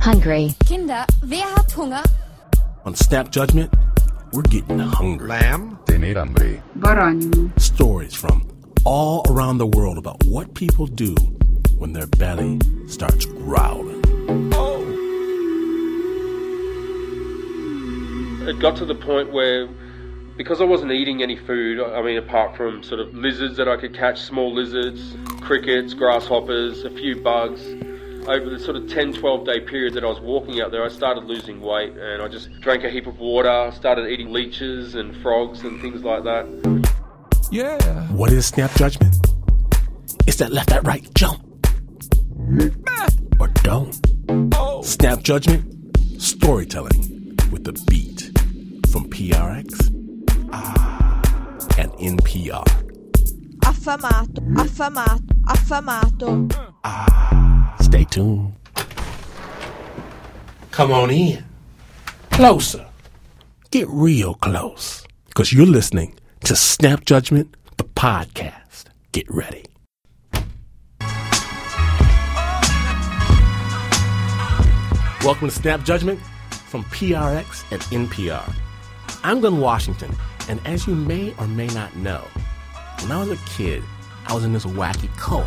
Hungry. Kinder, wer hat Hunger? On Snap Judgment, we're getting hungry. Lamb. Tener hambre. Баранину. Stories from all around the world about what people do when their belly starts growling. It got to the point where, because I wasn't eating any food, I mean, apart from sort of lizards that I could catch, small lizards, crickets, grasshoppers, a few bugs, over the sort of 10, 12-day period that I was walking out there, I started losing weight, and I just drank a heap of water, started eating leeches and frogs and things like that. Yeah. What is Snap Judgment? It's that left, that right jump. Or don't. Snap Judgment, storytelling with the beat from PRX and NPR. Affamato, affamato, affamato. Stay tuned. Come on in. Closer. Get real close. Because you're listening to Snap Judgment, the podcast. Get ready. Welcome to Snap Judgment from PRX and NPR. I'm Glenn Washington, and as you may or may not know, when I was a kid, I was in this wacky cult.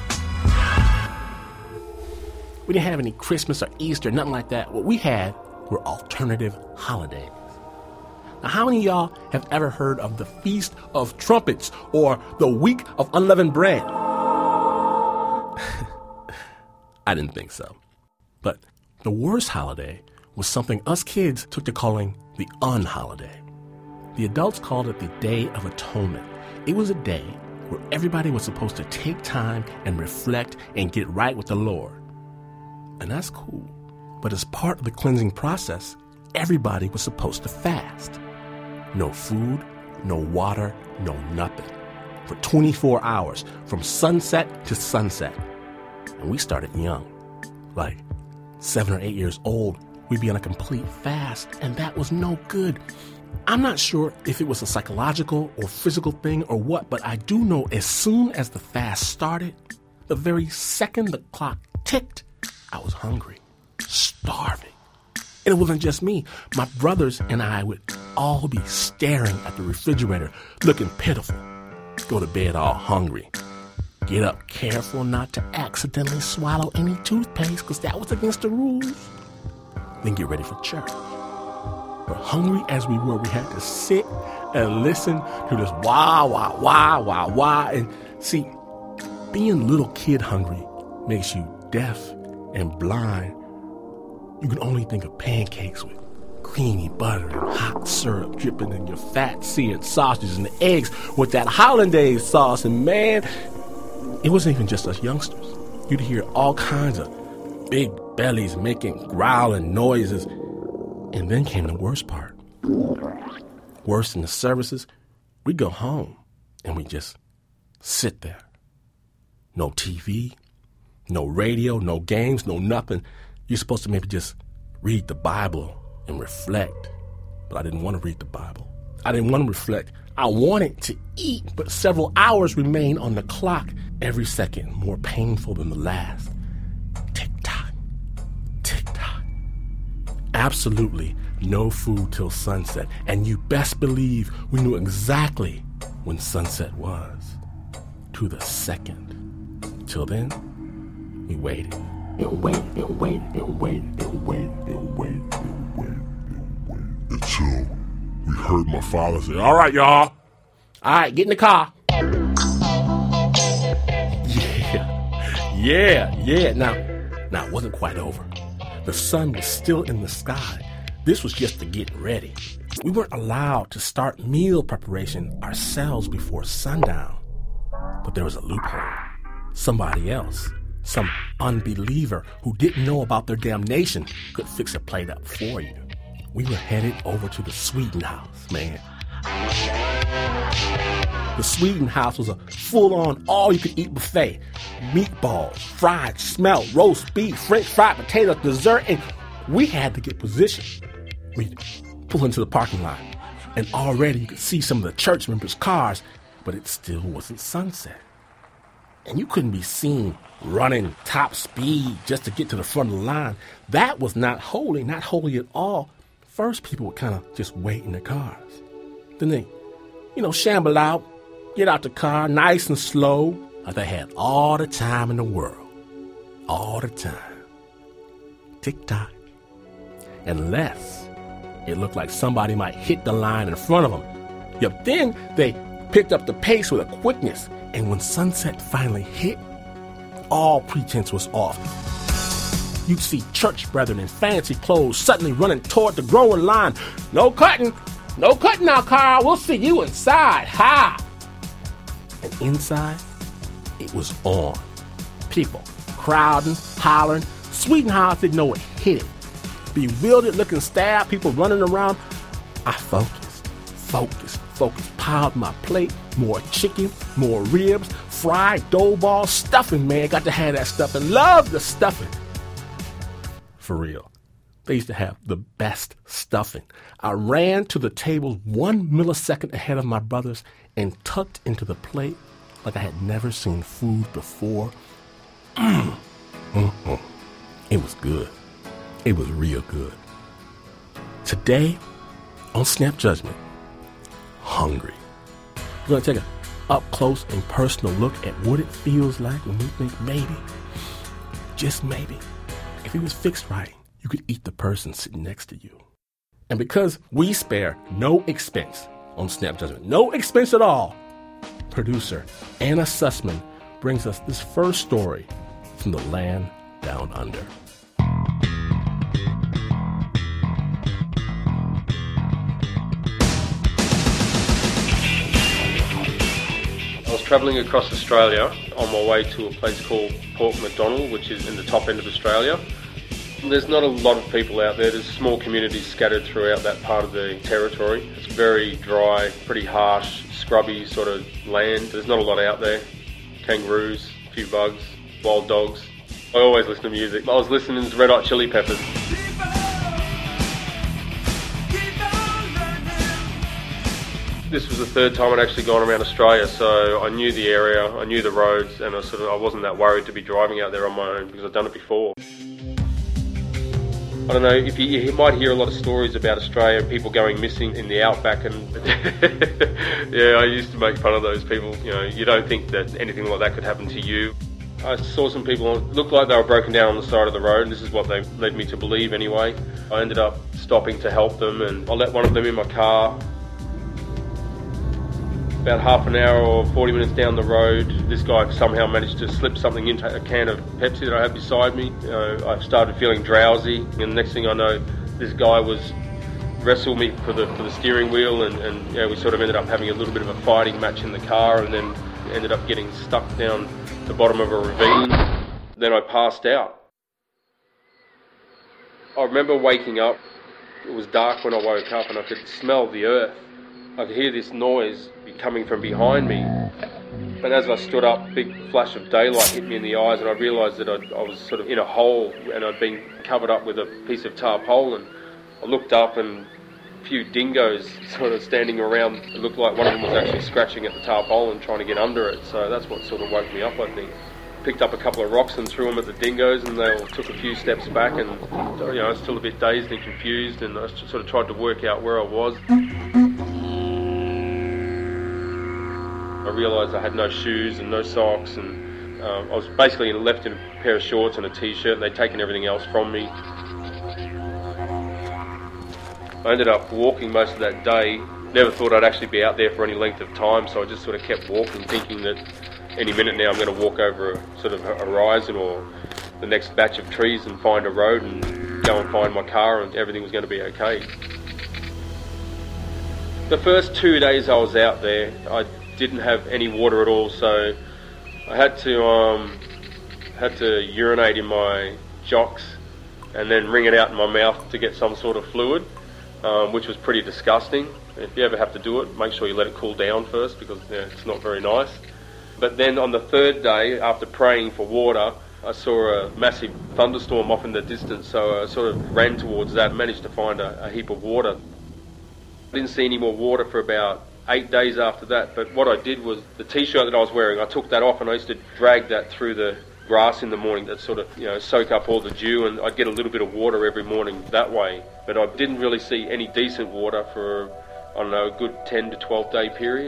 We didn't have any Christmas or Easter, nothing like that. What we had were alternative holidays. Now, how many of y'all have ever heard of the Feast of Trumpets or the Week of Unleavened Bread? I didn't think so. But the worst holiday was something us kids took to calling the unholiday. The adults called it the Day of Atonement. It was a day where everybody was supposed to take time and reflect and get right with the Lord. And that's cool. But as part of the cleansing process, everybody was supposed to fast. No food, no water, no nothing. For 24 hours, from sunset to sunset. And we started young. Like 7 or 8 years old, we'd be on a complete fast, and that was no good. I'm not sure if it was a psychological or physical thing or what, but I do know as soon as the fast started, the very second the clock ticked, I was hungry, starving. And it wasn't just me. My brothers and I would all be staring at the refrigerator, looking pitiful. Go to bed all hungry. Get up careful not to accidentally swallow any toothpaste, because that was against the rules. Then get ready for church. But hungry as we were, we had to sit and listen to this wah, wah, wah, wah, wah. And see, being little kid hungry makes you deaf and blind. You can only think of pancakes with creamy butter and hot syrup dripping in your fat seared sausages and the eggs with that hollandaise sauce. And man, it wasn't even just us youngsters. You'd hear all kinds of big bellies making growling noises. And then came the worst part. Worse than the services, we'd go home and we'd just sit there. No TV, no radio, no games, no nothing. You're supposed to maybe just read the Bible and reflect. But I didn't want to read the Bible. I didn't want to reflect. I wanted to eat, but several hours remained on the clock, every second more painful than the last. Tick-tock, tick-tock. Absolutely no food till sunset. And you best believe we knew exactly when sunset was. To the second. Till then, we waited. And waited, and waited, and waited, and waited, and waited, and waited, and waited. Until we heard my father say, "All right, y'all. All right, get in the car." Yeah. Now it wasn't quite over. The sun was still in the sky. This was just to get ready. We weren't allowed to start meal preparation ourselves before sundown. But there was a loophole. Somebody else, some unbeliever who didn't know about their damnation, could fix a plate up for you. We were headed over to the Sweden House, man. The Sweden House was a full-on all-you-could-eat buffet. Meatballs, fried, smelt, roast beef, French fried potatoes, dessert, and we had to get positioned. We'd pull into the parking lot, and already you could see some of the church members' cars, but it still wasn't sunset. and you couldn't be seen running top speed just to get to the front of the line. That was not holy at all. First, people would kind of just wait in their cars. Then they, shamble out, get out the car nice and slow, like they had all the time in the world. All the time. Tick-tock. Unless it looked like somebody might hit the line in front of them. Yep, then they picked up the pace with a quickness, and when sunset finally hit, all pretense was off. You'd see church brethren in fancy clothes suddenly running toward the growing line. No cutting now, Carl. We'll see you inside. Ha! And inside, it was on. People crowding, hollering. Sweetenhouse didn't know what hit it. Bewildered looking staff, people running around. I focused, piled my plate, more chicken, more ribs, fried dough balls, stuffing, man. Got to have that stuffing. Love the stuffing. For real. They used to have the best stuffing. I ran to the table 1 millisecond ahead of my brothers and tucked into the plate like I had never seen food before. It was good. It was real good. Today, on Snap Judgment, hungry. We're going to take an up-close and personal look at what it feels like when we think maybe, just maybe, if it was fixed right, you could eat the person sitting next to you. And because we spare no expense on Snap Judgment, no expense at all, producer Anna Sussman brings us this first story from the land down under. I was travelling across Australia on my way to a place called Port Macdonnell, which is in the top end of Australia. There's not a lot of people out there. There's small communities scattered throughout that part of the territory. It's very dry, pretty harsh, scrubby sort of land. There's not a lot out there. Kangaroos, a few bugs, wild dogs. I always listen to music. I was listening to Red Hot Chili Peppers. This was the third time I'd actually gone around Australia, so I knew the area, I knew the roads, and I wasn't that worried to be driving out there on my own because I'd done it before. I don't know, if you might hear a lot of stories about Australia and people going missing in the outback, and yeah, I used to make fun of those people. You don't think that anything like that could happen to you. I saw some people look like they were broken down on the side of the road. This is what they led me to believe anyway. I ended up stopping to help them, and I let one of them in my car. About half an hour or 40 minutes down the road, this guy somehow managed to slip something into a can of Pepsi that I had beside me. I started feeling drowsy, and the next thing I know, this guy was wrestled me for the steering wheel, and we sort of ended up having a little bit of a fighting match in the car, and then ended up getting stuck down the bottom of a ravine. Then I passed out. I remember waking up. It was dark when I woke up, and I could smell the earth. I could hear this noise coming from behind me. And as I stood up, a big flash of daylight hit me in the eyes, and I realised that I was sort of in a hole, and I'd been covered up with a piece of tarpaulin. I looked up, and a few dingoes sort of standing around. It looked like one of them was actually scratching at the tarpaulin, trying to get under it. So that's what sort of woke me up, I think. Picked up a couple of rocks and threw them at the dingoes, and they all took a few steps back, and I was still a bit dazed and confused, and I sort of tried to work out where I was. I realised I had no shoes and no socks, and I was basically left in a pair of shorts and a t-shirt, and they'd taken everything else from me. I ended up walking most of that day. Never thought I'd actually be out there for any length of time, so I just sort of kept walking, thinking that any minute now I'm going to walk over a sort of a horizon or the next batch of trees and find a road and go and find my car, and everything was going to be okay. The first 2 days I was out there, I didn't have any water at all, so I had to urinate in my jocks and then wring it out in my mouth to get some sort of fluid, which was pretty disgusting. If you ever have to do it, make sure you let it cool down first, because it's not very nice. But then on the third day, after praying for water, I saw a massive thunderstorm off in the distance, so I sort of ran towards that and managed to find a heap of water. I didn't see any more water for about 8 days after that. But what I did was the t-shirt that I was wearing, I took that off and I used to drag that through the grass in the morning, that sort of, soak up all the dew, and I'd get a little bit of water every morning that way. But I didn't really see any decent water for, a good 10 to 12 day period.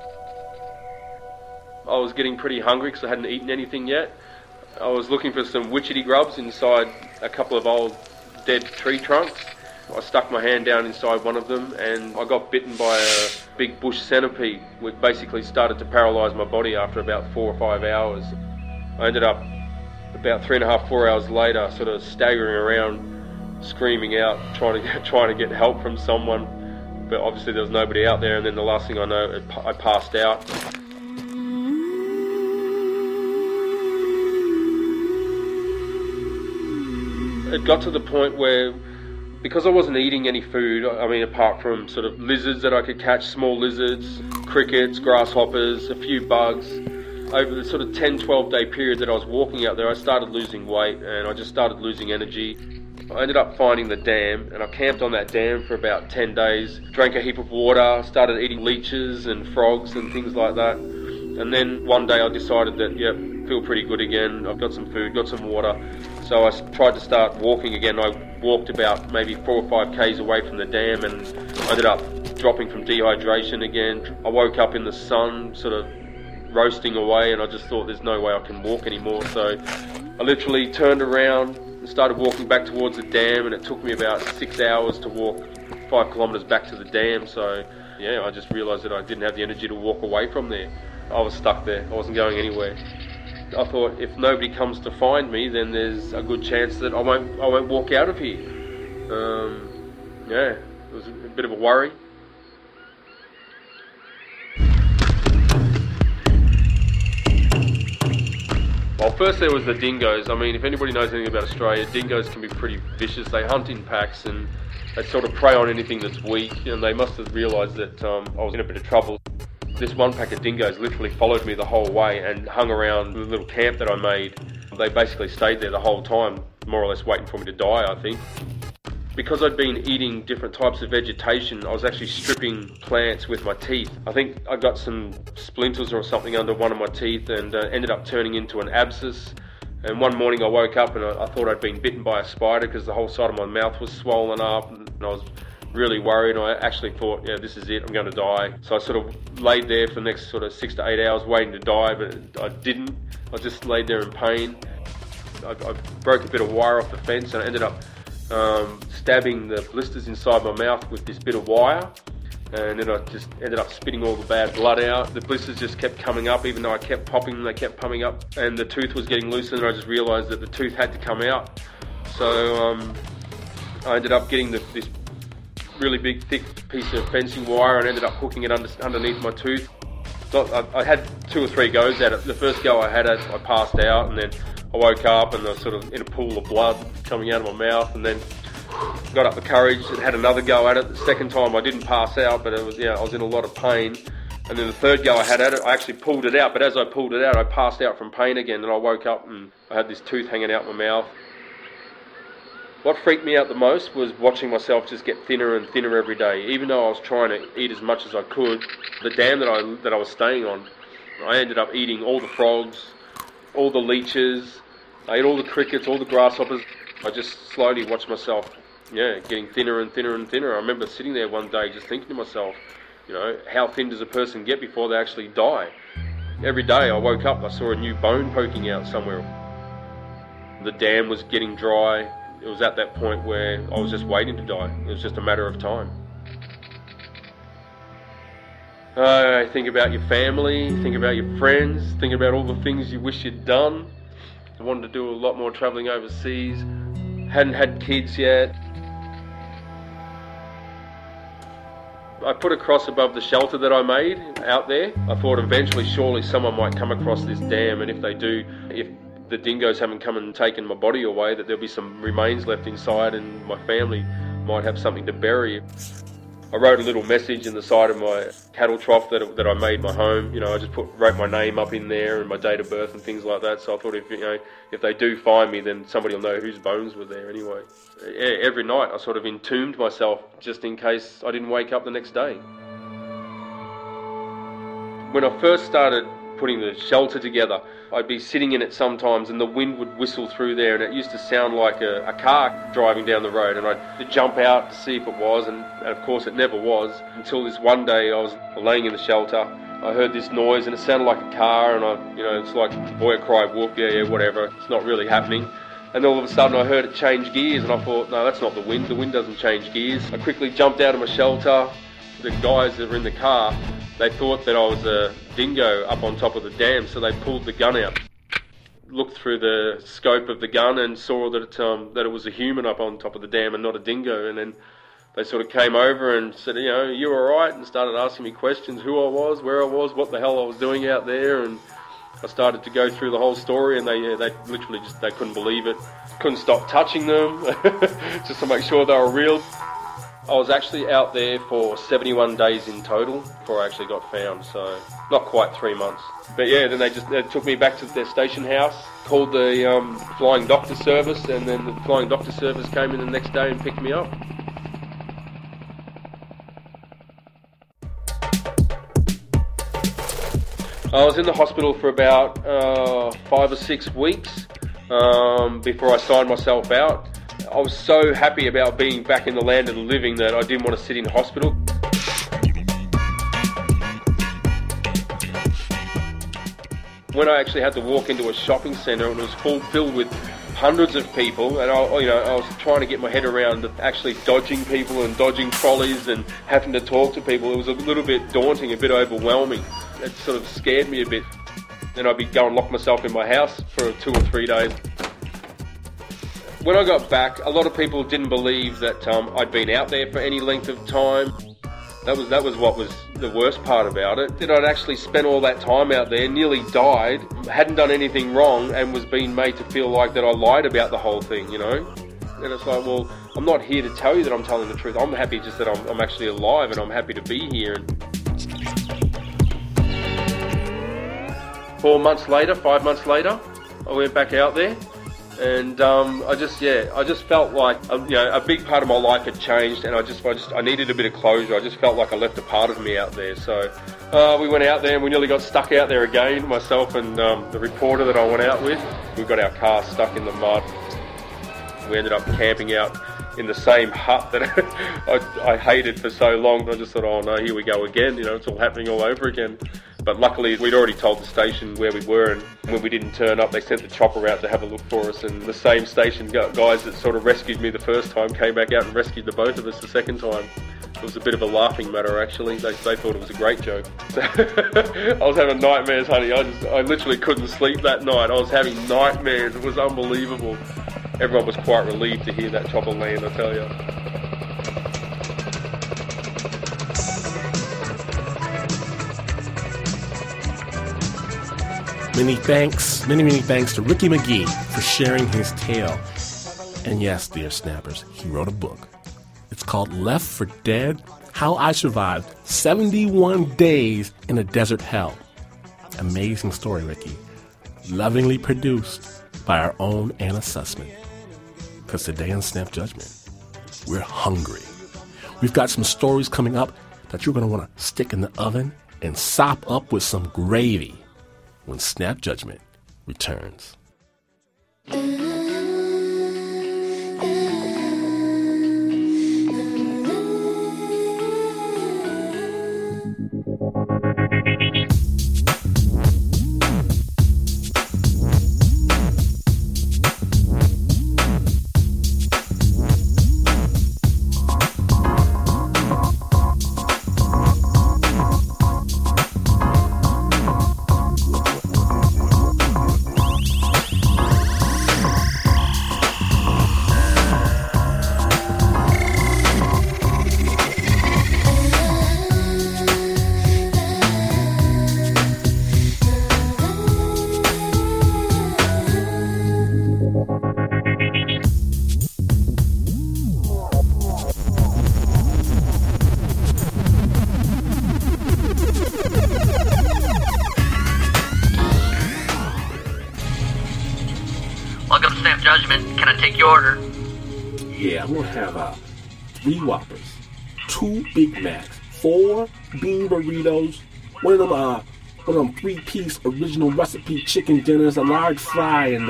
I was getting pretty hungry because I hadn't eaten anything yet. I was looking for some witchetty grubs inside a couple of old dead tree trunks. I stuck my hand down inside one of them and I got bitten by a big bush centipede, which basically started to paralyse my body after about 4 or 5 hours. I ended up about 3.5, 4 hours later sort of staggering around, screaming out, trying to get help from someone, but obviously there was nobody out there, and then the last thing I know, I passed out. It got to the point where, because I wasn't eating any food, apart from sort of lizards that I could catch, small lizards, crickets, grasshoppers, a few bugs, over the sort of 10, 12 day period that I was walking out there, I started losing weight and I just started losing energy. I ended up finding the dam and I camped on that dam for about 10 days, drank a heap of water, started eating leeches and frogs and things like that. And then one day I decided that, feel pretty good again, I've got some food, got some water. So I tried to start walking again. I walked about maybe 4 or 5 k's away from the dam and ended up dropping from dehydration again. I woke up in the sun, sort of roasting away, and I just thought there's no way I can walk anymore. So I literally turned around and started walking back towards the dam, and it took me about 6 hours to walk 5 kilometres back to the dam. So I just realised that I didn't have the energy to walk away from there. I was stuck there. I wasn't going anywhere. I thought if nobody comes to find me, then there's a good chance that I won't walk out of here. It was a bit of a worry. Well, first there was the dingoes. If anybody knows anything about Australia, dingoes can be pretty vicious. They hunt in packs and they sort of prey on anything that's weak, and they must have realised that I was in a bit of trouble. This one pack of dingoes literally followed me the whole way and hung around the little camp that I made. They basically stayed there the whole time, more or less waiting for me to die, I think. Because I'd been eating different types of vegetation, I was actually stripping plants with my teeth. I think I got some splinters or something under one of my teeth and ended up turning into an abscess. And one morning I woke up and I thought I'd been bitten by a spider because the whole side of my mouth was swollen up, and I was really worried. I actually thought, this is it, I'm going to die. So I sort of laid there for the next sort of 6 to 8 hours waiting to die, but I didn't. I just laid there in pain. I broke a bit of wire off the fence and I ended up stabbing the blisters inside my mouth with this bit of wire, and then I just ended up spitting all the bad blood out. The blisters just kept coming up, even though I kept popping them, they kept coming up, and the tooth was getting looser, and I just realised that the tooth had to come out. So I ended up getting this really big thick piece of fencing wire and ended up hooking it underneath my tooth. So I had 2 or 3 goes at it. The first go I had it, I passed out, and then I woke up and I was sort of in a pool of blood coming out of my mouth, and then got up the courage and had another go at it. The second time I didn't pass out, but I was in a lot of pain. And then the third go I had at it, I actually pulled it out, but as I pulled it out, I passed out from pain again, and I woke up and I had this tooth hanging out my mouth. What freaked me out the most was watching myself just get thinner and thinner every day. Even though I was trying to eat as much as I could, the dam that I was staying on, I ended up eating all the frogs, all the leeches, I ate all the crickets, all the grasshoppers. I just slowly watched myself, getting thinner and thinner and thinner. I remember sitting there one day just thinking to myself, how thin does a person get before they actually die? Every day I woke up, I saw a new bone poking out somewhere. The dam was getting dry. It was at that point where I was just waiting to die. It was just a matter of time. Think about your family, think about your friends, think about all the things you wish you'd done. I wanted to do a lot more travelling overseas. Hadn't had kids yet. I put a cross above the shelter that I made out there. I thought eventually, surely someone might come across this dam, and if they do, if the dingoes haven't come and taken my body away, that there'll be some remains left inside and my family might have something to bury. I wrote a little message in the side of my cattle trough that I made my home. I just wrote my name up in there and my date of birth and things like that. So I thought if they do find me, then somebody will know whose bones were there anyway. Every night I sort of entombed myself just in case I didn't wake up the next day. When I first started putting the shelter together, I'd be sitting in it sometimes and the wind would whistle through there, and it used to sound like a car driving down the road, and I'd jump out to see if it was, and of course it never was, until this one day I was laying in the shelter. I heard this noise and it sounded like a car, and it's like boy cry wolf, yeah, whatever, it's not really happening. And all of a sudden I heard it change gears, and I thought, no, that's not the wind doesn't change gears. I quickly jumped out of my shelter. The guys that were in the car, they thought that I was a dingo up on top of the dam, so they pulled the gun out, looked through the scope of the gun and saw that it was a human up on top of the dam and not a dingo. And then they sort of came over and said, you all right? And started asking me questions, who I was, where I was, what the hell I was doing out there. And I started to go through the whole story, and they literally they couldn't believe it. Couldn't stop touching them just to make sure they were real. I was actually out there for 71 days in total before I actually got found, so not quite 3 months. But yeah, then they took me back to their station house, called the flying doctor service, and then the flying doctor service came in the next day and picked me up. I was in the hospital for about 5 or 6 weeks before I signed myself out. I was so happy about being back in the land of the living that I didn't want to sit in hospital. When I actually had to walk into a shopping centre and it was filled with hundreds of people, and I was trying to get my head around actually dodging people and dodging trolleys and having to talk to people, it was a little bit daunting, a bit overwhelming. It sort of scared me a bit. Then I'd be go and lock myself in my house for 2 or 3 days. When I got back, a lot of people didn't believe that I'd been out there for any length of time. That was what was the worst part about it. That I'd actually spent all that time out there, nearly died, hadn't done anything wrong, and was being made to feel like that I lied about the whole thing, And it's like, well, I'm not here to tell you that I'm telling the truth. I'm happy just that I'm actually alive, and I'm happy to be here. 5 months later, I went back out there. And I just felt like a big part of my life had changed, and I needed a bit of closure. I just felt like I left a part of me out there. So we went out there, and we nearly got stuck out there again, myself and the reporter that I went out with. We got our car stuck in the mud. We ended up camping out in the same hut that I hated for so long. I just thought, oh no, here we go again. It's all happening all over again. But luckily, we'd already told the station where we were, and when we didn't turn up, they sent the chopper out to have a look for us. And the same station guys that sort of rescued me the first time came back out and rescued the both of us the second time. It was a bit of a laughing matter, actually. They thought it was a great joke. I was having nightmares, honey. I literally couldn't sleep that night. I was having nightmares. It was unbelievable. Everyone was quite relieved to hear that chopper land, I tell you. Many thanks to Ricky McGee for sharing his tale. And yes, dear snappers, he wrote a book. It's called Left for Dead, How I Survived 71 Days in a Desert Hell. Amazing story, Ricky. Lovingly produced by our own Anna Sussman. Because today on Snap Judgment, we're hungry. We've got some stories coming up that you're going to want to stick in the oven and sop up with some gravy when Snap Judgment returns. Welcome to Snap Judgment. Can I take your order? Yeah, I'm going to have 3 Whoppers, 2 Big Macs, 4 bean burritos, one of them one of them 3-piece original recipe chicken dinners, a large fry, and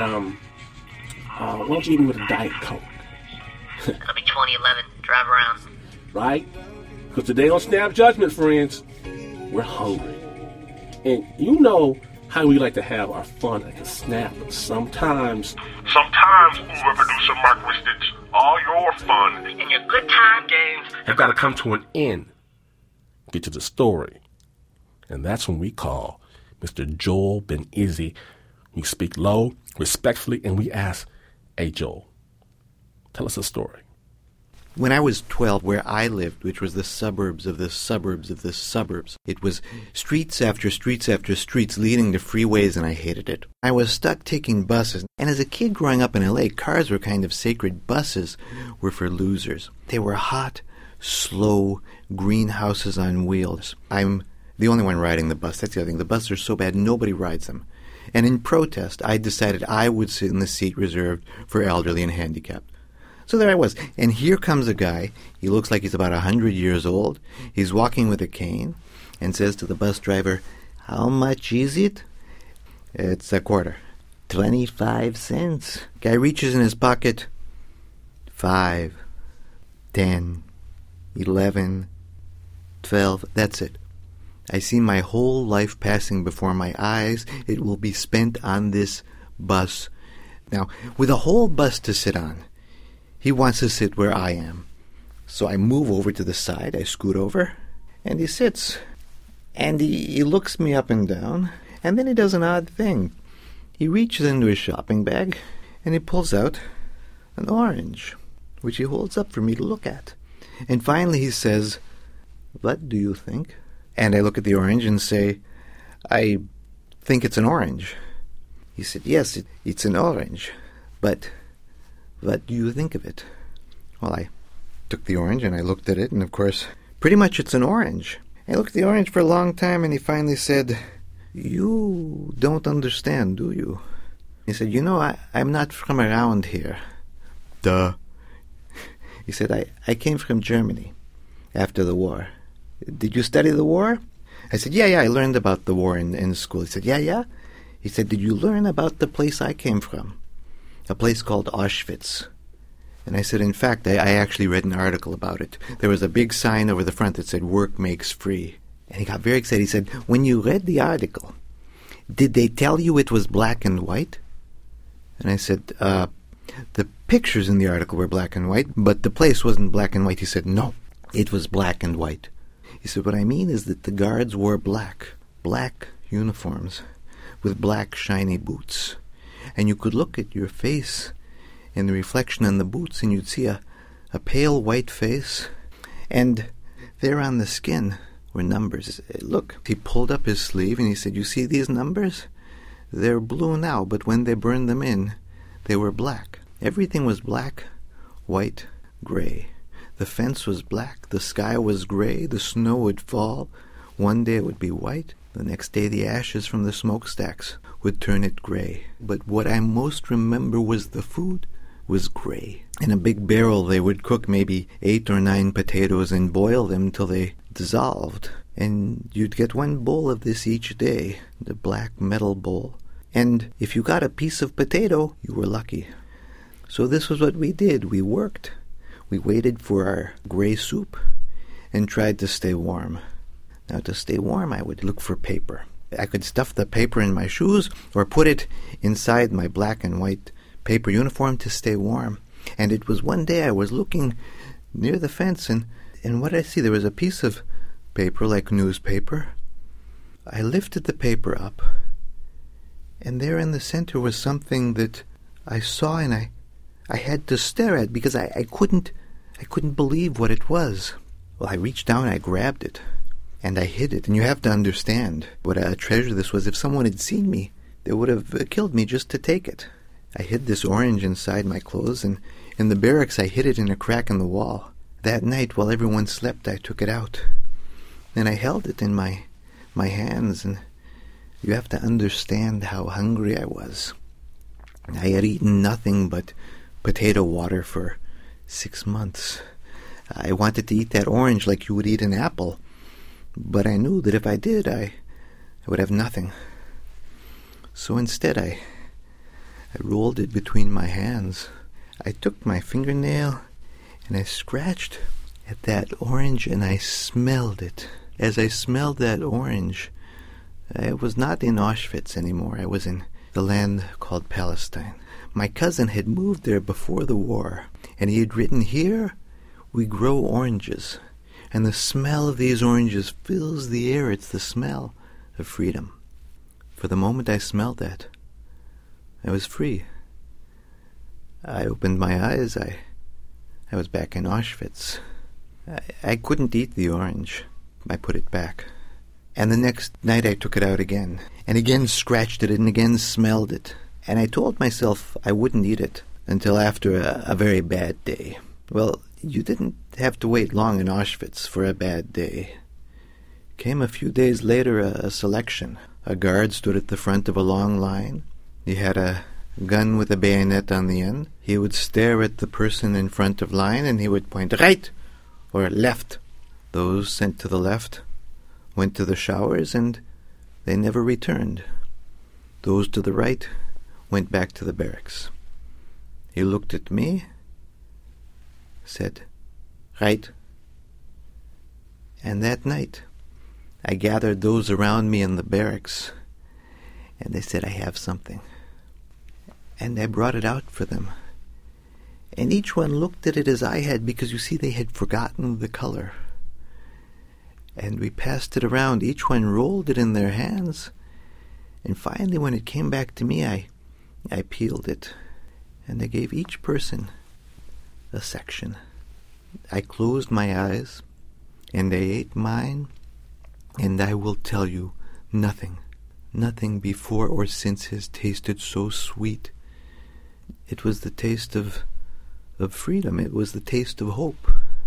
why don't you eat me with a Diet Coke? That'll be 2011. Drive around. Right? Because today on Snap Judgment, friends, we're hungry. And you know how we like to have our fun at the Snap, but sometimes Uber producer Mark Ristich, all your fun And your good time games. have got to come to an end. Get to the story. And that's when we call Mr. Joel Ben Izzy. We speak low, respectfully, and we ask, hey, Joel, tell us a story. When I was 12, where I lived, which was the suburbs of the suburbs of the suburbs, it was streets after streets after streets leading to freeways, and I hated it. I was stuck taking buses, and as a kid growing up in L.A., cars were kind of sacred. Buses were for losers. They were hot, slow, greenhouses on wheels. I'm the only one riding the bus. That's the other thing. The buses are so bad, nobody rides them. And in protest, I decided I would sit in the seat reserved for elderly and handicapped. So there I was. And here comes a guy. He looks like he's about 100 years old. He's walking with a cane and says to the bus driver, "How much is it?" "It's a quarter." 25 cents. Guy reaches in his pocket. 5, 10, 11, 12. That's it. I see my whole life passing before my eyes. It will be spent on this bus. Now, with a whole bus to sit on, he wants to sit where I am. So I move over to the side, I scoot over, and he sits. And he looks me up and down, and then he does an odd thing. He reaches into his shopping bag, and he pulls out an orange, which he holds up for me to look at. And finally he says, "What do you think?" And I look at the orange and say, "I think it's an orange." He said, "Yes, it's an orange, but what do you think of it?" Well, I took the orange and I looked at it, and of course, pretty much it's an orange. I looked at the orange for a long time, and he finally said, "You don't understand, do you?" He said, "You know, I'm not from around here." Duh. He said, I came from Germany after the war. "Did you study the war?" I said, yeah, I learned about the war in school. He said, yeah? He said, "Did you learn about the place I came from? A place called Auschwitz." And I said, in fact, I actually read an article about it. There was a big sign over the front that said, "Work makes free." And he got very excited. He said, "When you read the article, did they tell you it was black and white?" And I said, the pictures in the article were black and white, but the place wasn't black and white. He said, "No, it was black and white." He said, "What I mean is that the guards wore black uniforms with black shiny boots. And you could look at your face in the reflection on the boots, and you'd see a pale white face. And there on the skin were numbers. Look." He pulled up his sleeve and he said, "You see these numbers? They're blue now, but when they burned them in, they were black. Everything was black, white, gray. The fence was black, the sky was gray, the snow would fall. One day it would be white, the next day the ashes from the smokestacks would turn it gray. But what I most remember was the food was gray. In a big barrel they would cook maybe 8 or 9 potatoes and boil them till they dissolved. And you'd get one bowl of this each day, the black metal bowl. And if you got a piece of potato, you were lucky. So this was what we did. We worked. We waited for our gray soup and tried to stay warm. Now, to stay warm, I would look for paper. I could stuff the paper in my shoes or put it inside my black and white paper uniform to stay warm. And it was one day I was looking near the fence, and what did I see? There was a piece of paper, like newspaper. I lifted the paper up, and there in the center was something that I saw, and I had to stare at because I couldn't believe what it was. Well, I reached down, I grabbed it, and I hid it. And you have to understand what a treasure this was. If someone had seen me, they would have killed me just to take it. I hid this orange inside my clothes, and in the barracks I hid it in a crack in the wall. That night, while everyone slept, I took it out. And I held it in my hands, and you have to understand how hungry I was. I had eaten nothing but potato water for 6 months. I wanted to eat that orange like you would eat an apple, but I knew that if I did, I would have nothing. So instead I rolled it between my hands. I took my fingernail and I scratched at that orange and I smelled it. As I smelled that orange, I was not in Auschwitz anymore. I was in the land called Palestine. My cousin had moved there before the war, and he had written, "Here we grow oranges, and the smell of these oranges fills the air. It's the smell of freedom." For the moment I smelled that, I was free. I opened my eyes. I was back in Auschwitz. I couldn't eat the orange. I put it back. And the next night I took it out again, and again scratched it, and again smelled it. And I told myself I wouldn't eat it until after a very bad day. Well, you didn't have to wait long in Auschwitz for a bad day. Came a few days later a selection. A guard stood at the front of a long line. He had a gun with a bayonet on the end. He would stare at the person in front of line, and he would point right or left. Those sent to the left went to the showers, and they never returned. Those to the right went back to the barracks. He looked at me, said, "Right." And that night, I gathered those around me in the barracks, and they said, "I have something." And I brought it out for them. And each one looked at it as I had, because, you see, they had forgotten the color. And we passed it around. Each one rolled it in their hands. And finally, when it came back to me, I peeled it. And I gave each person a section. I closed my eyes, and they ate mine. And I will tell you, nothing before or since has tasted so sweet. It was the taste of freedom. It was the taste of hope.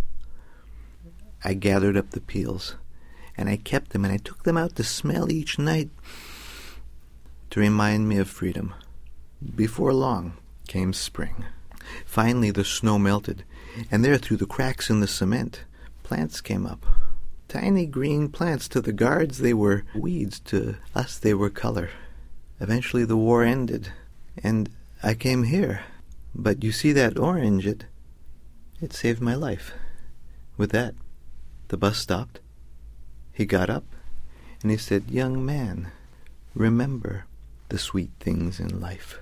I gathered up the peels, and I kept them, and I took them out to smell each night to remind me of freedom. Before long came spring. Finally the snow melted, and there through the cracks in the cement, plants came up. Tiny green plants. To the guards they were weeds, to us they were color. Eventually the war ended, and I came here. But you see that orange, it saved my life. With that, the bus stopped. He got up, and he said, "Young man, remember the sweet things in life."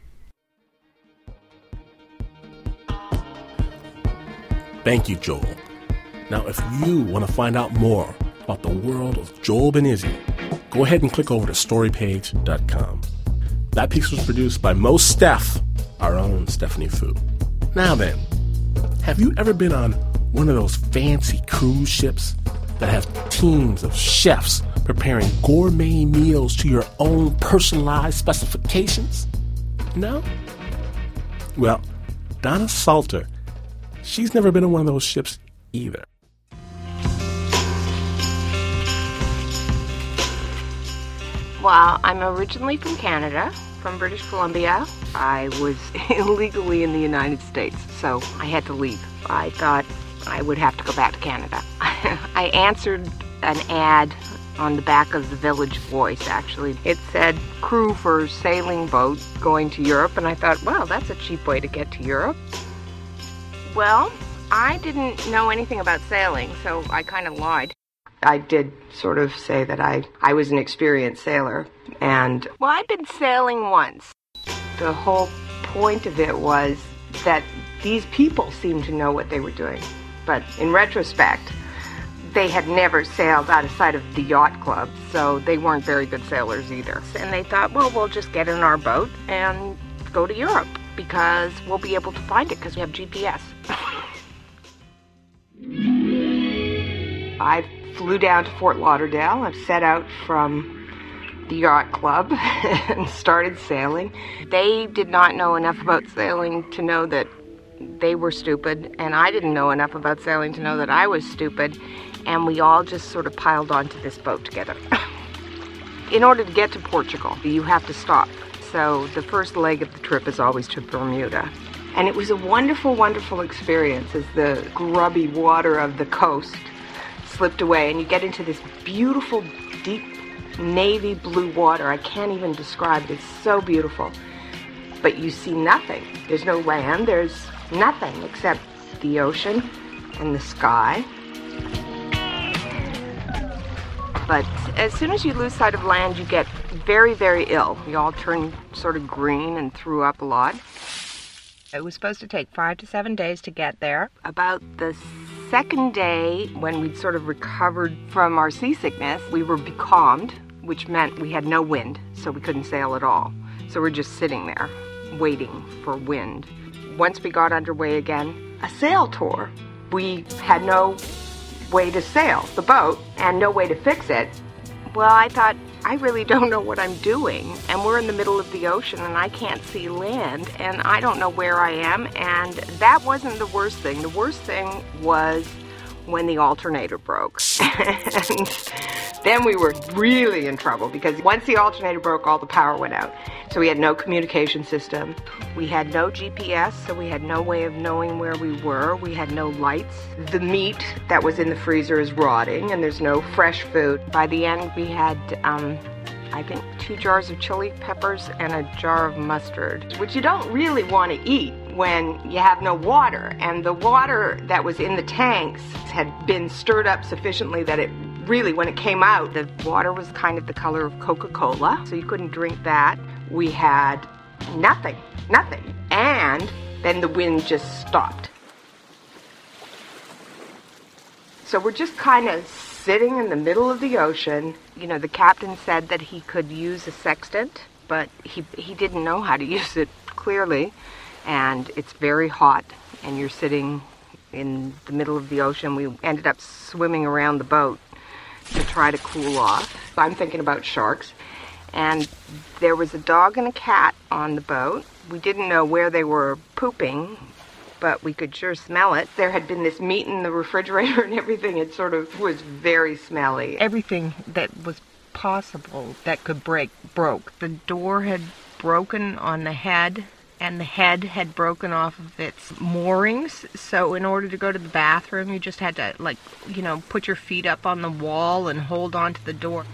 Thank you, Joel. Now, if you want to find out more about the world of Joel Ben Izzy, go ahead and click over to storypage.com. That piece was produced by Mo Steph, our own Stephanie Fu. Now then, have you ever been on one of those fancy cruise ships that have teams of chefs preparing gourmet meals to your own personalized specifications? No? Well, Donna Salter, she's never been on one of those ships either. Well, I'm originally from Canada, from British Columbia. I was illegally in the United States, so I had to leave. I thought I would have to go back to Canada. I answered an ad on the back of the Village Voice, actually. It said, crew for sailing boat going to Europe, and I thought, well, that's a cheap way to get to Europe. Well, I didn't know anything about sailing, so I kind of lied. I did sort of say that I was an experienced sailor, and, well, I'd been sailing once. The whole point of it was that these people seemed to know what they were doing. But in retrospect, they had never sailed out of sight of the yacht club, so they weren't very good sailors either. And they thought, well, we'll just get in our boat and go to Europe, because we'll be able to find it because we have GPS. I flew down to Fort Lauderdale. I set out from the yacht club and started sailing. They did not know enough about sailing to know that they were stupid, and I didn't know enough about sailing to know that I was stupid, and we all just sort of piled onto this boat together. In order to get to Portugal, you have to stop. So the first leg of the trip is always to Bermuda. And it was a wonderful, wonderful experience as the grubby water of the coast slipped away, and you get into this beautiful, deep navy blue water. I can't even describe it. It's so beautiful. But you see nothing. There's no land. There's nothing except the ocean and the sky. But as soon as you lose sight of land, you get very, very ill. You all turn sort of green and threw up a lot. It was supposed to take 5 to 7 days to get there. About the second day, when we'd sort of recovered from our seasickness, we were becalmed, which meant we had no wind, so we couldn't sail at all. So we're just sitting there, waiting for wind. Once we got underway again, a sail tour. We had no way to sail the boat and no way to fix it. Well, I thought, I really don't know what I'm doing, and we're in the middle of the ocean and I can't see land and I don't know where I am, and that wasn't the worst thing. The worst thing was when the alternator broke. And then we were really in trouble, because once the alternator broke, all the power went out. So we had no communication system. We had no GPS, so we had no way of knowing where we were. We had no lights. The meat that was in the freezer is rotting, and there's no fresh food. By the end, we had, I think, 2 jars of chili peppers and a jar of mustard, which you don't really want to eat when you have no water. And the water that was in the tanks had been stirred up sufficiently that it really, when it came out, the water was kind of the color of Coca-Cola, so you couldn't drink that. We had nothing. And then the wind just stopped. So we're just kind of sitting in the middle of the ocean. You know, the captain said that he could use a sextant, but he didn't know how to use it, clearly. And it's very hot, and you're sitting in the middle of the ocean. We ended up swimming around the boat to try to cool off. I'm thinking about sharks. And there was a dog and a cat on the boat. We didn't know where they were pooping, but we could sure smell it. There had been this meat in the refrigerator and everything. It sort of was very smelly. Everything that was possible that could break, broke. The door had broken on the head, and the head had broken off of its moorings. So in order to go to the bathroom, you just had to, like, you know, put your feet up on the wall and hold on to the door.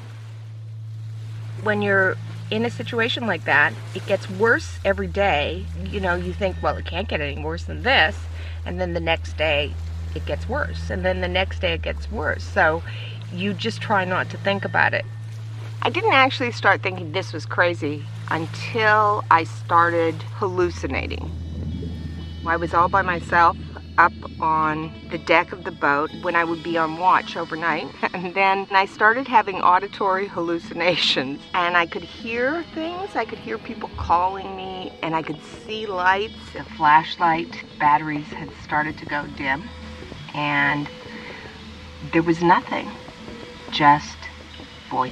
When you're in a situation like that, it gets worse every day. You know, you think, well, it can't get any worse than this. And then the next day, it gets worse. And then the next day, it gets worse. So you just try not to think about it. I didn't actually start thinking this was crazy until I started hallucinating. I was all by myself up on the deck of the boat when I would be on watch overnight, and then I started having auditory hallucinations, and I could hear things. I could hear people calling me, and I could see lights. The flashlight batteries had started to go dim, and there was nothing, just voices.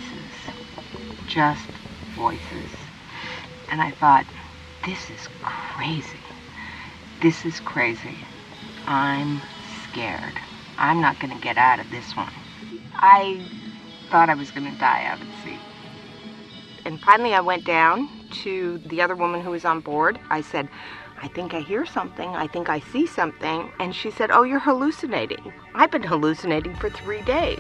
Just voices. And I thought, this is crazy. This is crazy. I'm scared. I'm not going to get out of this one. I thought I was going to die out at sea. And finally I went down to the other woman who was on board. I said, I think I hear something. I think I see something. And she said, oh, you're hallucinating. I've been hallucinating for 3 days.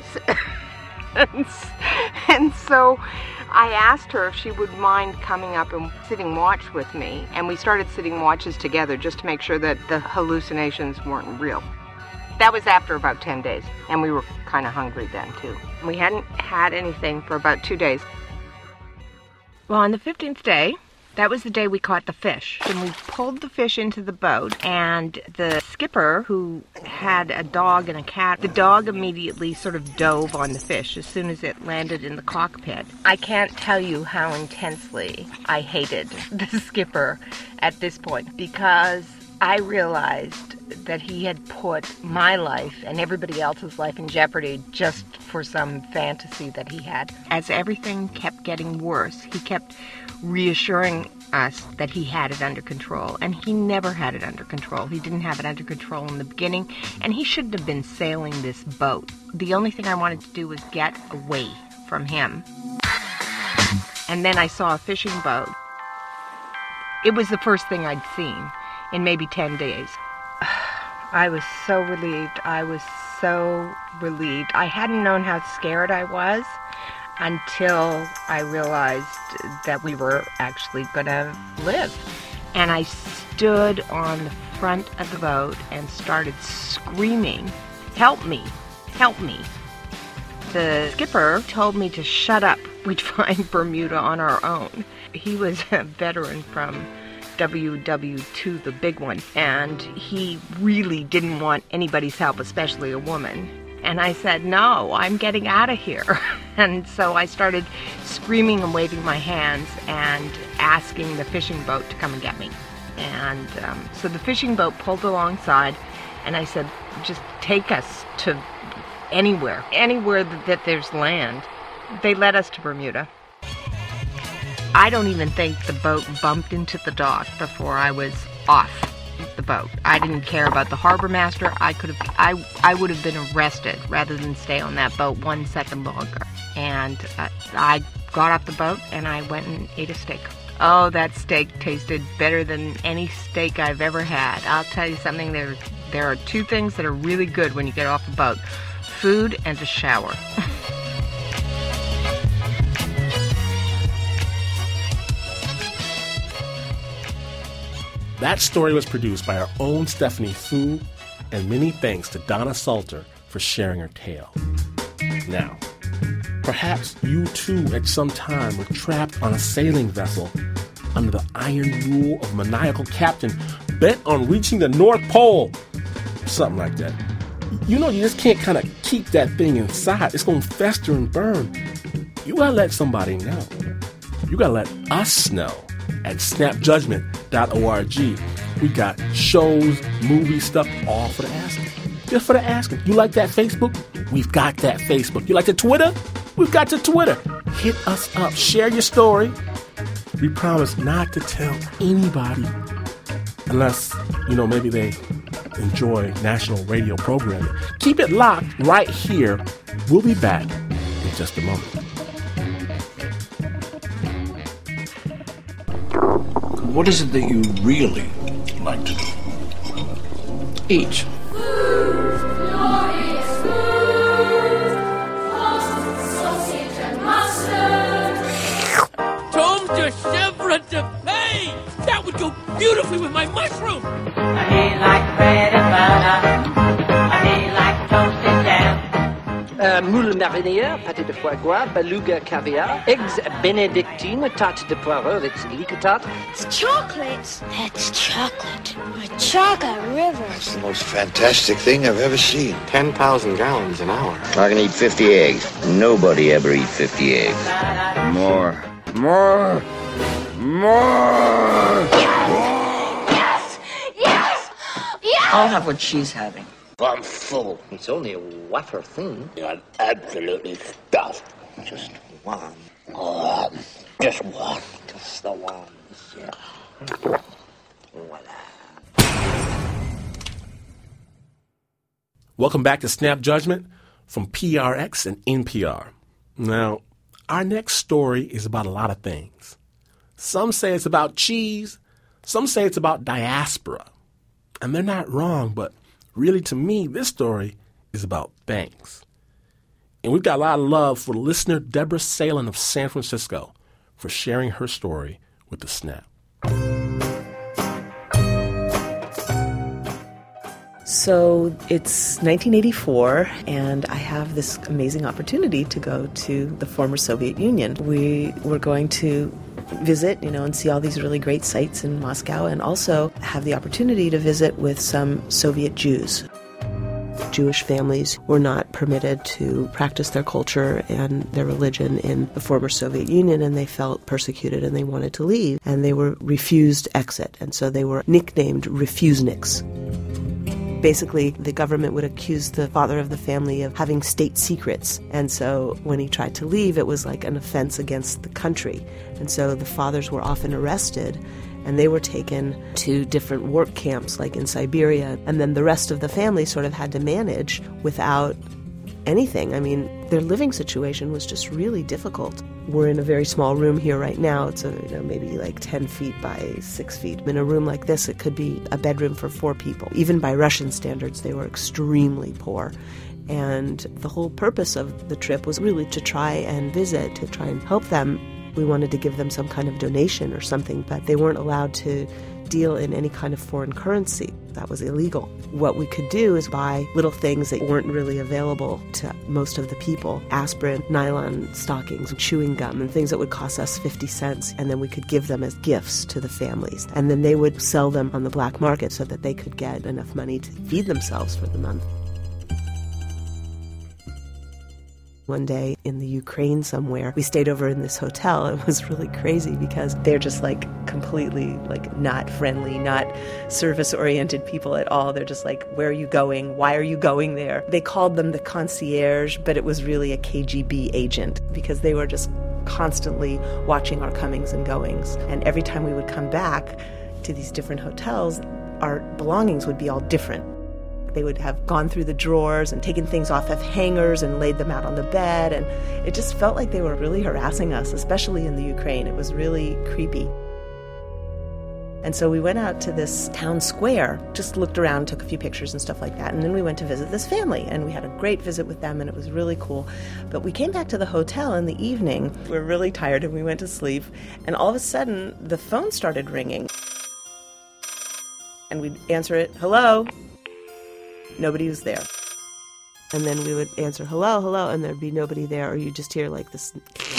And so I asked her if she would mind coming up and sitting watch with me, and we started sitting watches together just to make sure that the hallucinations weren't real. That was after about 10 days, and we were kind of hungry then too. We hadn't had anything for about 2 days. Well, on the 15th day, that was the day we caught the fish. And we pulled the fish into the boat, and the skipper, who had a dog and a cat, the dog immediately sort of dove on the fish as soon as it landed in the cockpit. I can't tell you how intensely I hated the skipper at this point, because I realized that he had put my life and everybody else's life in jeopardy just for some fantasy that he had. As everything kept getting worse, he kept reassuring us that he had it under control, and he never had it under control. He didn't have it under control in the beginning, and he shouldn't have been sailing this boat. The only thing I wanted to do was get away from him. And then I saw a fishing boat. It was the first thing I'd seen in maybe 10 days. I was so relieved. I was so relieved. I hadn't known how scared I was until I realized that we were actually going to live. And I stood on the front of the boat and started screaming, "Help me, help me." The skipper told me to shut up. We'd find Bermuda on our own. He was a veteran from WW2, the big one, and he really didn't want anybody's help, especially a woman. And I said, "No, I'm getting out of here." And so I started screaming and waving my hands and asking the fishing boat to come and get me. And so the fishing boat pulled alongside, and I said, "Just take us to anywhere that there's land." They led us to Bermuda. I don't even think the boat bumped into the dock before I was off the boat. I didn't care about the harbor master. I would have been arrested rather than stay on that boat 1 second longer. And I got off the boat and I went and ate a steak. Oh, that steak tasted better than any steak I've ever had. I'll tell you something, there are 2 things that are really good when you get off the boat: food and a shower. That story was produced by our own Stephanie Fu, and many thanks to Donna Salter for sharing her tale. Now, perhaps you too at some time were trapped on a sailing vessel under the iron rule of a maniacal captain bent on reaching the North Pole. Something like that. You know, you just can't kind of keep that thing inside. It's going to fester and burn. You got to let somebody know. You got to let us know at snapjudgment.org. We got shows, movie stuff, all for the asking. Just for the asking. You like that Facebook? We've got that Facebook. You like the Twitter? We've got the Twitter. Hit us up. Share your story. We promise not to tell anybody unless, maybe they enjoy national radio programming. Keep it locked right here. We'll be back in just a moment. What is it that you really like to do? Eat. Tomes de chèvre de pain! That would go beautifully with my mushroom! I need like bread and butter. I need like toasted jam. Moule marinière, pâté de foie gras, beluga caviar, eggs benedictine, tarte de poireaux, it's licotate. It's chocolate. That's chocolate. A chocolate river. It's the most fantastic thing I've ever seen. 10,000 gallons an hour. I can eat 50 eggs. Nobody ever eats 50 eggs. More. More. More. Yes! Yes! Yes! I'll have what she's having. I'm full. It's only a wafer thin. I'm absolutely stuffed. Just one. Just one. Just the one. Yeah. Welcome back to Snap Judgment from PRX and NPR. Now, our next story is about a lot of things. Some say it's about cheese. Some say it's about diaspora. And they're not wrong, but really, to me, this story is about banks. And we've got a lot of love for listener Deborah Salen of San Francisco for sharing her story with the Snap. So it's 1984, and I have this amazing opportunity to go to the former Soviet Union. We were going to visit, and see all these really great sites in Moscow, and also have the opportunity to visit with some Soviet Jews. Jewish families were not permitted to practice their culture and their religion in the former Soviet Union, and they felt persecuted and they wanted to leave, and they were refused exit, and so they were nicknamed refuseniks. Basically, the government would accuse the father of the family of having state secrets. And so when he tried to leave, it was like an offense against the country. And so the fathers were often arrested, and they were taken to different work camps, like in Siberia. And then the rest of the family sort of had to manage without anything. I mean, their living situation was just really difficult. We're in a very small room here right now. It's maybe like 10 feet by 6 feet. In a room like this, it could be a bedroom for 4 people. Even by Russian standards, they were extremely poor. And the whole purpose of the trip was really to try and visit, to try and help them. We wanted to give them some kind of donation or something, but they weren't allowed to deal in any kind of foreign currency. That was illegal. What we could do is buy little things that weren't really available to most of the people. Aspirin, nylon stockings, chewing gum, and things that would cost us 50 cents. And then we could give them as gifts to the families. And then they would sell them on the black market so that they could get enough money to feed themselves for the month. One day in the Ukraine somewhere, we stayed over in this hotel. It was really crazy because they're just like completely like not friendly, not service-oriented people at all. They're just like, where are you going? Why are you going there? They called them the concierge, but it was really a KGB agent because they were just constantly watching our comings and goings. And every time we would come back to these different hotels, our belongings would be all different. They would have gone through the drawers and taken things off of hangers and laid them out on the bed. And it just felt like they were really harassing us, especially in the Ukraine. It was really creepy. And so we went out to this town square, just looked around, took a few pictures and stuff like that. And then we went to visit this family. And we had a great visit with them, and it was really cool. But we came back to the hotel in the evening. We were really tired, and we went to sleep. And all of a sudden, the phone started ringing. And we'd answer it, hello. Nobody was there. And then we would answer, hello, hello, and there'd be nobody there, or you just hear like this.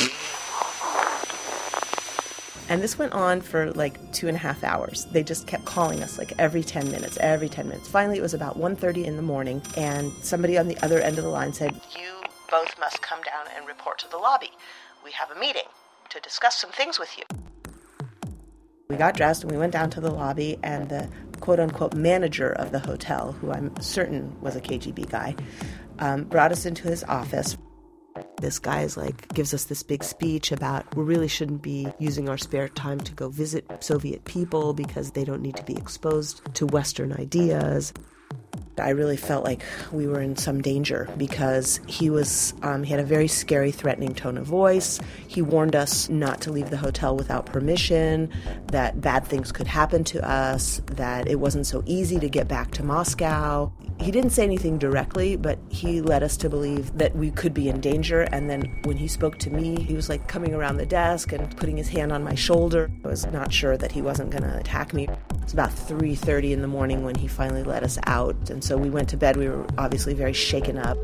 And this went on for like 2.5 hours. They just kept calling us like every 10 minutes. Finally, it was about 1:30 in the morning, and somebody on the other end of the line said, you both must come down and report to the lobby. We have a meeting to discuss some things with you. We got dressed and we went down to the lobby, and the quote-unquote manager of the hotel, who I'm certain was a KGB guy, brought us into his office. This guy is like, gives us this big speech about we really shouldn't be using our spare time to go visit Soviet people because they don't need to be exposed to Western ideas. I really felt like we were in some danger because he had a very scary, threatening tone of voice. He warned us not to leave the hotel without permission, that bad things could happen to us, that it wasn't so easy to get back to Moscow. He didn't say anything directly, but he led us to believe that we could be in danger. And then when he spoke to me, he was like coming around the desk and putting his hand on my shoulder. I was not sure that he wasn't going to attack me. It's about 3:30 in the morning when he finally let us out. And so we went to bed. We were obviously very shaken up.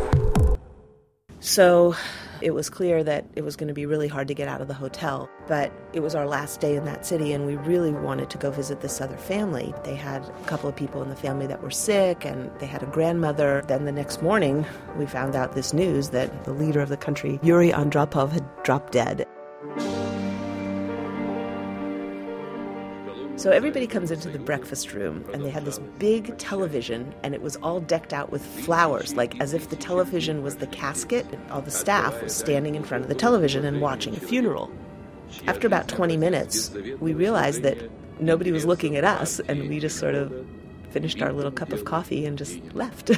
So it was clear that it was going to be really hard to get out of the hotel. But it was our last day in that city, and we really wanted to go visit this other family. They had a couple of people in the family that were sick, and they had a grandmother. Then the next morning, we found out this news that the leader of the country, Yuri Andropov, had dropped dead. So everybody comes into the breakfast room, and they had this big television, and it was all decked out with flowers, like as if the television was the casket. All the staff was standing in front of the television and watching a funeral. After about 20 minutes, we realized that nobody was looking at us, and we just sort of finished our little cup of coffee and just left.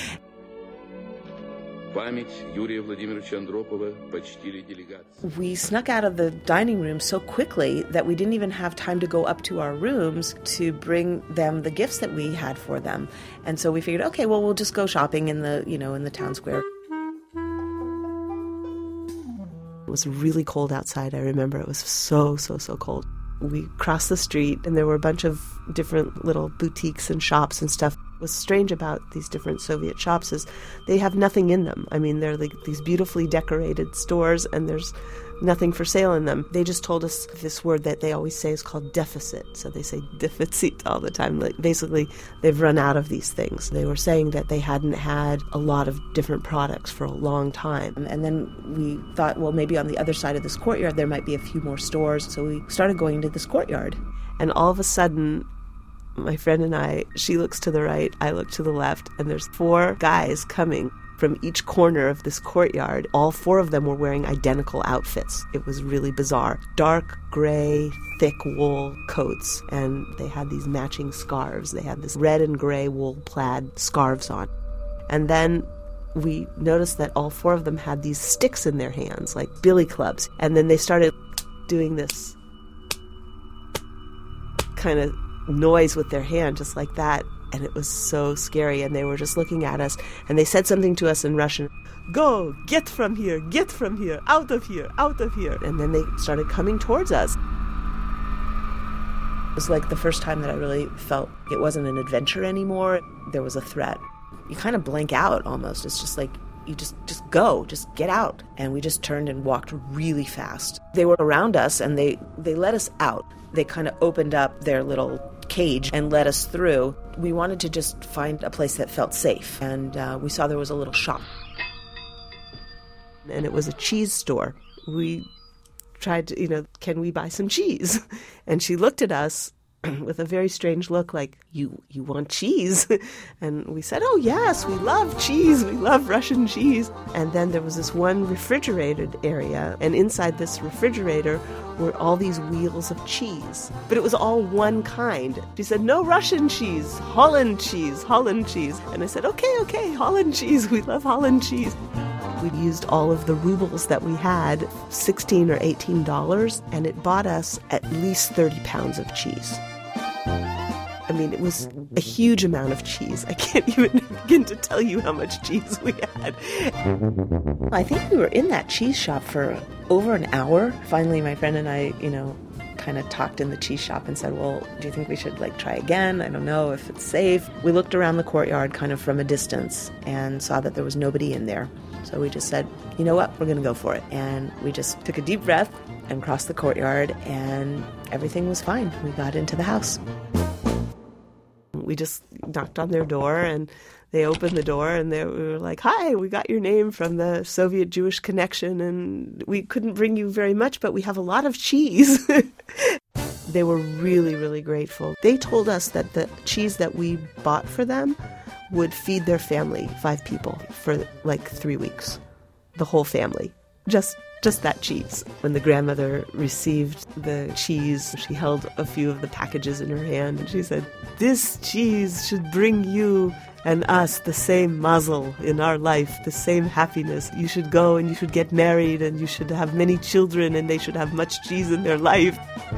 We snuck out of the dining room so quickly that we didn't even have time to go up to our rooms to bring them the gifts that we had for them. And so we figured, okay, well, we'll just go shopping in the town square. It was really cold outside. I remember it was so cold. We crossed the street, and there were a bunch of different little boutiques and shops and stuff. What's strange about these different Soviet shops is they have nothing in them. I mean, they're like these beautifully decorated stores, and there's nothing for sale in them. They just told us this word that they always say is called deficit. So they say deficit all the time. Like basically, they've run out of these things. They were saying that they hadn't had a lot of different products for a long time. And then we thought, well, maybe on the other side of this courtyard, there might be a few more stores. So we started going to this courtyard. And all of a sudden, my friend and I, she looks to the right, I look to the left, and there's 4 guys coming from each corner of this courtyard. All 4 of them were wearing identical outfits. It was really bizarre. Dark gray, thick wool coats, and they had these matching scarves. They had this red and gray wool plaid scarves on. And then we noticed that all 4 of them had these sticks in their hands, like billy clubs. And then they started doing this kind of noise with their hand, just like that. And it was so scary. And they were just looking at us. And they said something to us in Russian. Go, get from here, out of here, out of here. And then they started coming towards us. It was like the first time that I really felt it wasn't an adventure anymore. There was a threat. You kind of blank out almost. It's just like you just go, just get out. And we just turned and walked really fast. They were around us and they let us out. They kind of opened up their little cage and let us through. We wanted to just find a place that felt safe. And we saw there was a little shop. And it was a cheese store. We tried to, can we buy some cheese? And she looked at us with a very strange look like, you want cheese? And we said, oh yes, we love cheese. We love Russian cheese. And then there was this one refrigerated area. And inside this refrigerator were all these wheels of cheese. But it was all one kind. She said, no Russian cheese, Holland cheese, Holland cheese. And I said, okay, Holland cheese. We love Holland cheese. We used all of the rubles that we had, $16 or $18, and it bought us at least 30 pounds of cheese. I mean, it was a huge amount of cheese. I can't even begin to tell you how much cheese we had. I think we were in that cheese shop for over an hour. Finally, my friend and I, kind of talked in the cheese shop and said, well, do you think we should try again? I don't know if it's safe. We looked around the courtyard kind of from a distance and saw that there was nobody in there. So we just said, you know what, we're going to go for it. And we just took a deep breath and crossed the courtyard and everything was fine. We got into the house. We just knocked on their door and they opened the door and we were like, hi, we got your name from the Soviet Jewish Connection and we couldn't bring you very much, but we have a lot of cheese. They were really, really grateful. They told us that the cheese that we bought for them would feed their family, 5 people, for 3 weeks. The whole family. Just that cheese. When the grandmother received the cheese, she held a few of the packages in her hand and she said, this cheese should bring you and us the same mazel in our life, the same happiness. You should go and you should get married and you should have many children and they should have much cheese in their life.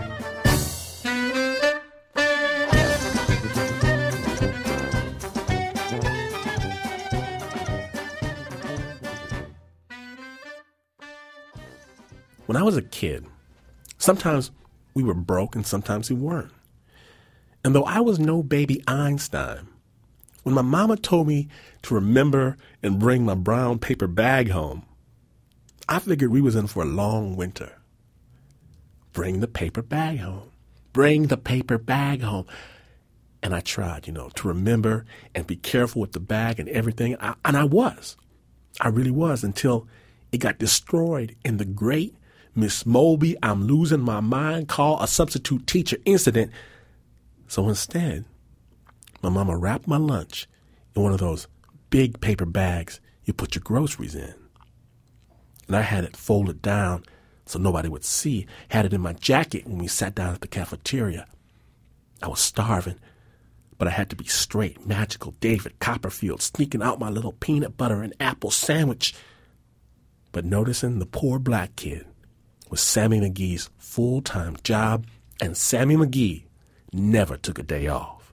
When I was a kid, sometimes we were broke and sometimes we weren't. And though I was no baby Einstein, when my mama told me to remember and bring my brown paper bag home, I figured we was in for a long winter. Bring the paper bag home. Bring the paper bag home. And I tried, to remember and be careful with the bag and everything. And I was. I really was, until it got destroyed in the great Miss Moby, I'm losing my mind, call a substitute teacher incident. So instead, my mama wrapped my lunch in one of those big paper bags you put your groceries in. And I had it folded down so nobody would see. Had it in my jacket when we sat down at the cafeteria. I was starving, but I had to be straight, magical David Copperfield, sneaking out my little peanut butter and apple sandwich. But noticing the poor black kid was Sammy McGee's full-time job, and Sammy McGee never took a day off.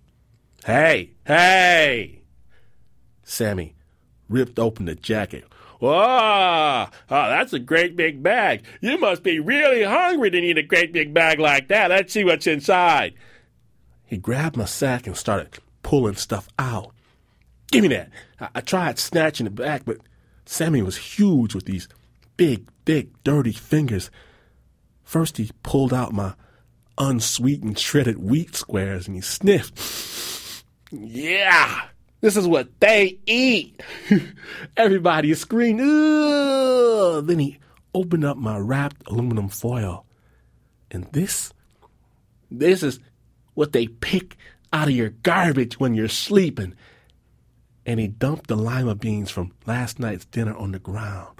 Hey! Sammy ripped open the jacket. Whoa! Oh, that's a great big bag. You must be really hungry to need a great big bag like that. Let's see what's inside. He grabbed my sack and started pulling stuff out. Give me that. I tried snatching it back, but Sammy was huge with these big, thick, dirty fingers. First he pulled out my unsweetened shredded wheat squares and he sniffed. Yeah, this is what they eat. Everybody screamed. Ugh! Then he opened up my wrapped aluminum foil. And this is what they pick out of your garbage when you're sleeping. And he dumped the lima beans from last night's dinner on the ground.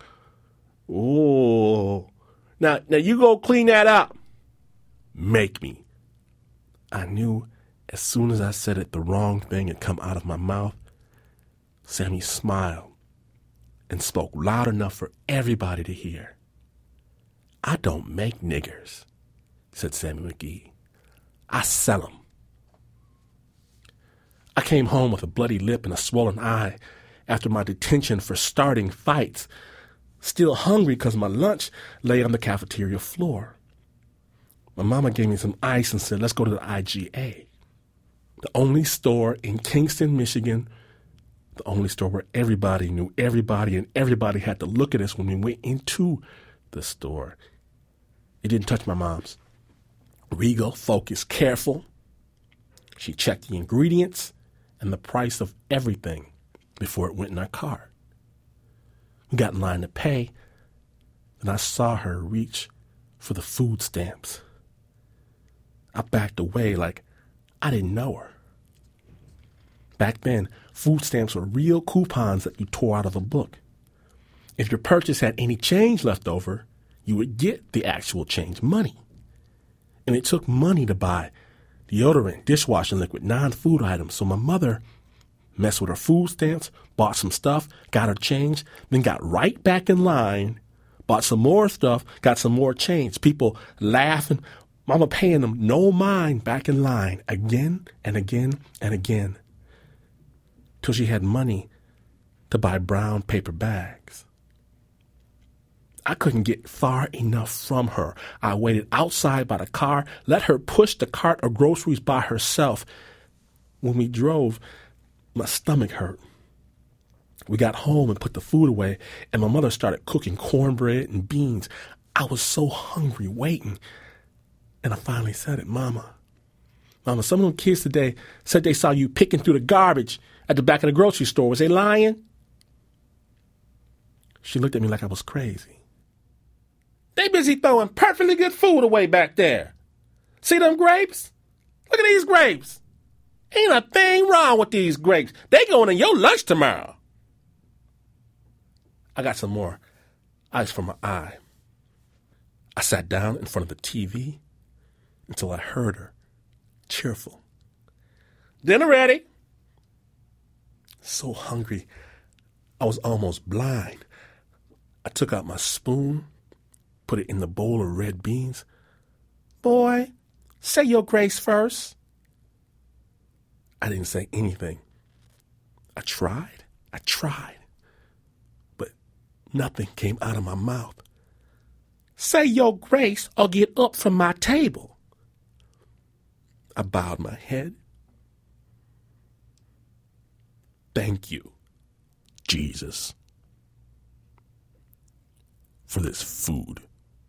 Oh, now you go clean that up. Make me. I knew as soon as I said it, the wrong thing had come out of my mouth. Sammy smiled, and spoke loud enough for everybody to hear. "I don't make niggers," said Sammy McGee. "I sell 'em." I came home with a bloody lip and a swollen eye after my detention for starting fights, still hungry because my lunch lay on the cafeteria floor. My mama gave me some ice and said, "Let's go to the IGA," the only store in Kingston, Michigan, the only store where everybody knew everybody and everybody had to look at us when we went into the store. It didn't touch my mom's. Regal, focused, careful. She checked the ingredients and the price of everything before it went in our cart. We got in line to pay, and I saw her reach for the food stamps. I backed away like I didn't know her. Back then, food stamps were real coupons that you tore out of a book. If your purchase had any change left over, you would get the actual change money. And it took money to buy deodorant, dishwashing liquid, non-food items. So my mother messed with her food stamps, bought some stuff, got her change, then got right back in line, bought some more stuff, got some more change. People laughing, mama paying them no mind, back in line again and again and again, till she had money to buy brown paper bags. I couldn't get far enough from her. I waited outside by the car, let her push the cart of groceries by herself. When we drove, my stomach hurt. We got home and put the food away, and my mother started cooking cornbread and beans. I was so hungry waiting, and I finally said it, Mama, some of them kids today said they saw you picking through the garbage at the back of the grocery store. Was they lying? She looked at me like I was crazy. They busy throwing perfectly good food away back there. See them grapes? Look at these grapes. Ain't a thing wrong with these grapes. They going in your lunch tomorrow. I got some more ice for my eye. I sat down in front of the TV until I heard her, cheerful. Dinner ready. So hungry, I was almost blind. I took out my spoon, put it in the bowl of red beans. Boy, say your grace first. I didn't say anything. I tried, but nothing came out of my mouth. Say your grace or get up from my table. I bowed my head. Thank you, Jesus, for this food.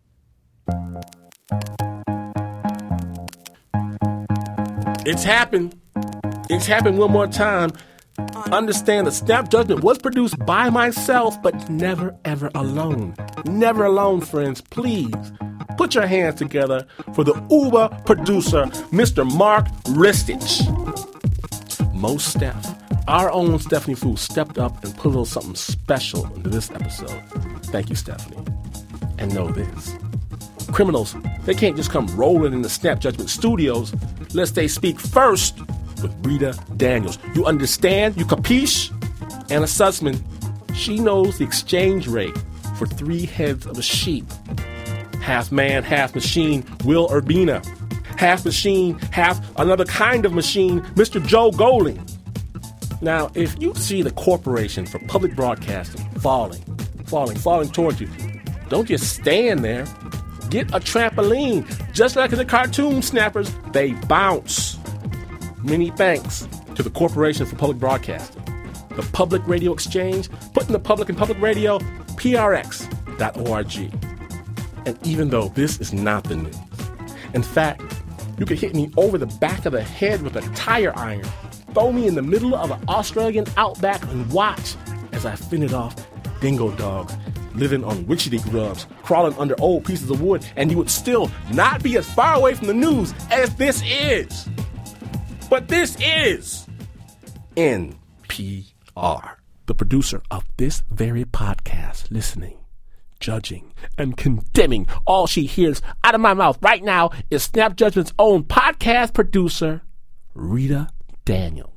It's happened. It's happened one more time. Understand that Snap Judgment was produced by myself, but never, ever alone. Never alone, friends. Please put your hands together for the Uber producer, Mr. Mark Ristich. Most staff, our own Stephanie Fu, stepped up and put a little something special into this episode. Thank you, Stephanie. And know this. Criminals, they can't just come rolling into Snap Judgment Studios lest they speak first with Rita Daniels. You understand? You capiche? Anna Sussman, she knows the exchange rate for 3 heads of a sheep. Half man, half machine, Will Urbina. Half machine, half another kind of machine, Mr. Joe Golding. Now, if you see the Corporation for Public Broadcasting falling towards you, don't just stand there. Get a trampoline. Just like in the cartoon snappers, they bounce. Many thanks to the Corporation for Public Broadcasting, the Public Radio Exchange, putting the public in public radio, prx.org. And even though this is not the news, in fact, you could hit me over the back of the head with a tire iron, throw me in the middle of an Australian outback and watch as I fended off dingo dogs living on witchetty grubs, crawling under old pieces of wood, and you would still not be as far away from the news as this is. But this is NPR, the producer of this very podcast, listening, judging, and condemning. All she hears out of my mouth right now is Snap Judgment's own podcast producer, Rita Daniels.